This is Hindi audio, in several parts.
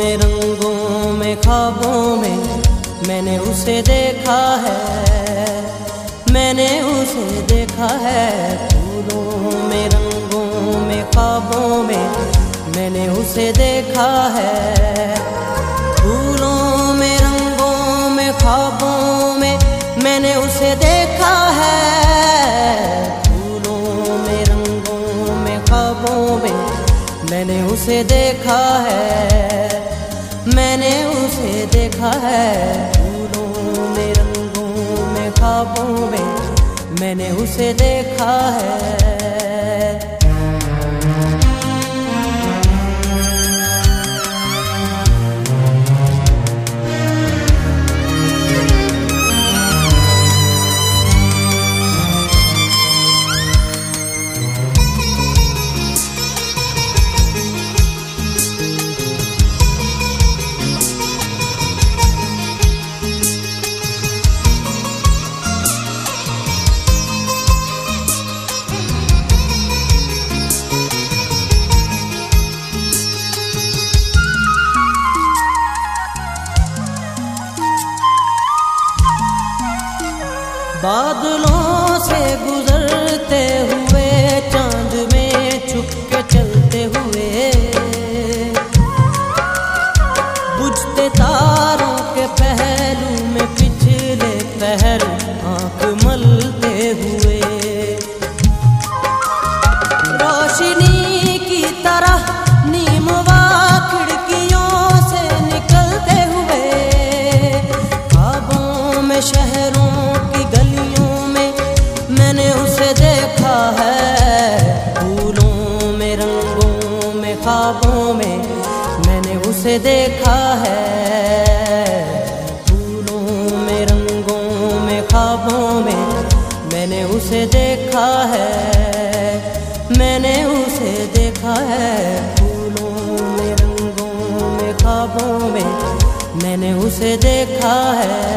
में रंगों में ख्वाबों में मैंने उसे देखा है, मैंने उसे देखा है। फूलों में रंगों में ख्वाबों में मैंने उसे देखा है। फूलों में रंगों में ख्वाबों में मैंने उसे देखा है। फूलों में रंगों में ख्वाबों में मैंने उसे देखा है, मैंने उसे देखा है। फूलों में रंगों में ख्वाबों में मैंने उसे देखा है। बादलों से गुजरते हुए चांद में छुप के चलते हुए, बुझते तारों के पहलू में पिछले पहर आंख मलते हुए, रोशनी की तरह नीमवा खिड़कियों से निकलते हुए, ख्वाबों में शहरों की गलियों में मैंने उसे देखा है। फूलों में रंगों में ख्वाबों में मैंने उसे देखा है। फूलों में रंगों में ख्वाबों में मैंने उसे देखा है, मैंने उसे देखा है। फूलों में रंगों में ख्वाबों में मैंने उसे देखा है।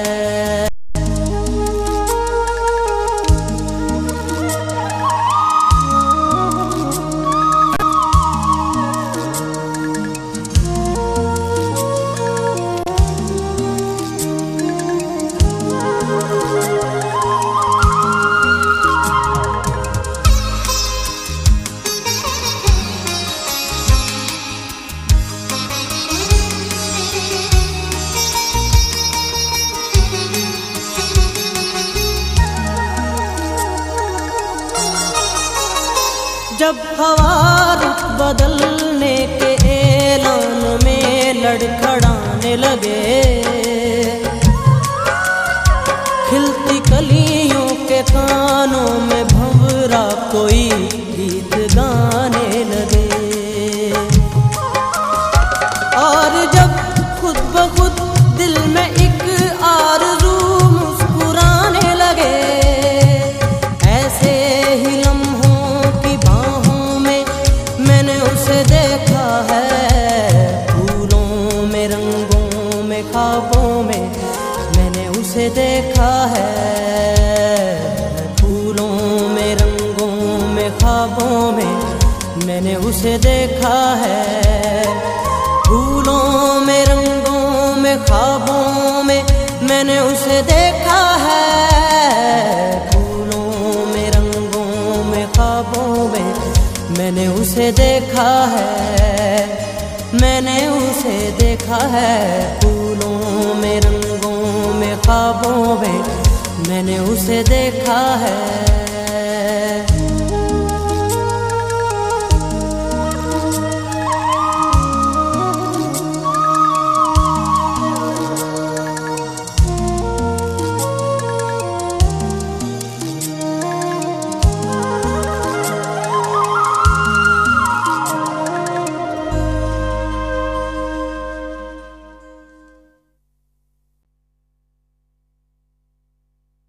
जब हवा रुख बदलने के ऐलान में लड़खड़ाने लगे, खिलती कलियों के कानों में भंवरा कोई गीत गाने लगे, और जब खुद ब खुद दिल में एक आरज़ू मुस्कुराने लगे, ऐसे ही लम्हों की बाहों में मैंने उसे देखा है। फूलों में रंगों में ख्वाबों में मैंने उसे देखा है। फूलों में रंगों में ख्वाबों में मैंने उसे देखा है। फूलों में रंगों में ख्वाबों में मैंने उसे देखा है। फूलों में रंगों में ख्वाबों में मैंने उसे देखा है, मैंने उसे देखा है। फूलों में रंगों में ख्वाबों में मैंने उसे देखा है।